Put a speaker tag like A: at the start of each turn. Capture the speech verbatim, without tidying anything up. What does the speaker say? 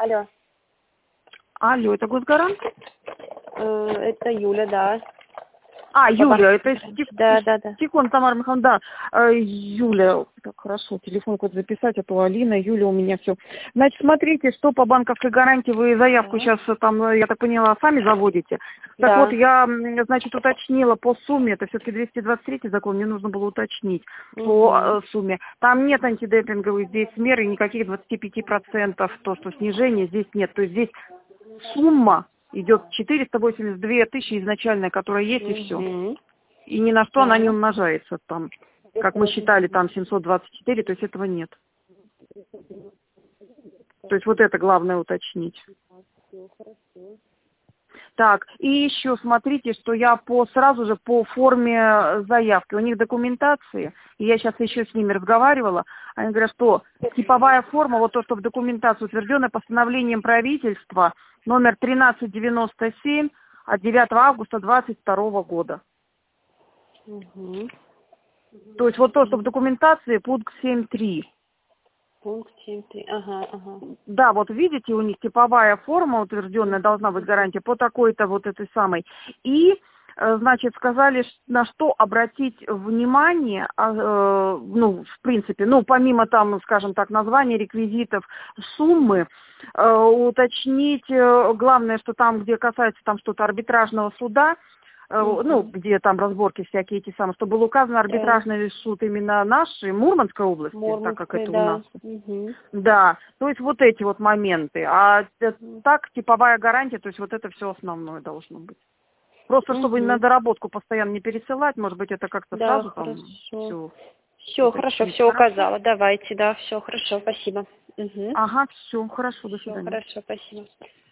A: Алло.
B: Алло, это Госгарант?
A: Э, Это Юля, да.
B: А, Юля,
A: Папа.
B: это Стик-
A: Да, да, да.
B: Стикон, Тамара Михайловна, да. Э, Юля, так, хорошо, телефон код записать, а то Алина, Юля у меня все. Значит, смотрите, что по банковской гарантии вы заявку
A: Да.
B: сейчас там, э, я так поняла, сами заводите. Так
A: Да.
B: вот, я, м, значит, уточнила по сумме, это все-таки двести двадцать третий закон, мне нужно было уточнить по
A: Мгм.
B: э, сумме. Там нет антидемпинговых здесь мер и никаких двадцати пяти процентов, то, что снижение здесь нет. То есть здесь сумма идет четыреста восемьдесят две тысячи изначальная, которая есть, и все.
A: Мгм.
B: И ни на что она не
A: Так.
B: умножается там. Как мы считали, там семьсот двадцать четыре, то есть этого нет. То есть вот это главное уточнить. Так, и еще смотрите, что я по сразу же по форме заявки, у них документации, и я сейчас еще с ними разговаривала, они говорят, что типовая форма, вот то, что в документации утвержденное постановлением правительства номер тринадцать девяносто семь от девятого августа двадцать второго года.
A: Мгм.
B: То есть вот то, что в документации пункт семь три.
A: Пункт семь три. Ага, ага.
B: Да, вот видите, у них типовая форма утвержденная, должна быть гарантия по такой-то вот этой самой. И, э, значит, сказали, ш- на что обратить внимание, а, э, ну, в принципе, ну, помимо там, скажем так, названия, реквизитов, суммы, э, уточнить, э, главное, что там, где касается там что-то арбитражного суда, э, ну,
A: Мгм.
B: где там разборки всякие эти самые, чтобы был указан
A: Да.
B: арбитражный суд именно нашей, Мурманской области, так как
A: Мурманская,
B: это у нас.
A: да. Мгм.
B: Да, то есть вот эти вот моменты. А э,
A: Мгм.
B: так, типовая гарантия, то есть вот это все основное должно быть. Просто чтобы на
A: Мгм.
B: доработку постоянно не пересылать, может быть, это как-то
A: Да,
B: сразу там
A: хорошо.
B: все
A: Все, хорошо,
B: уточнить.
A: все
B: Хорошо?
A: указала. Давайте, да, все хорошо, спасибо. Угу.
B: Ага, все, хорошо, до
A: Все
B: свидания.
A: хорошо, спасибо.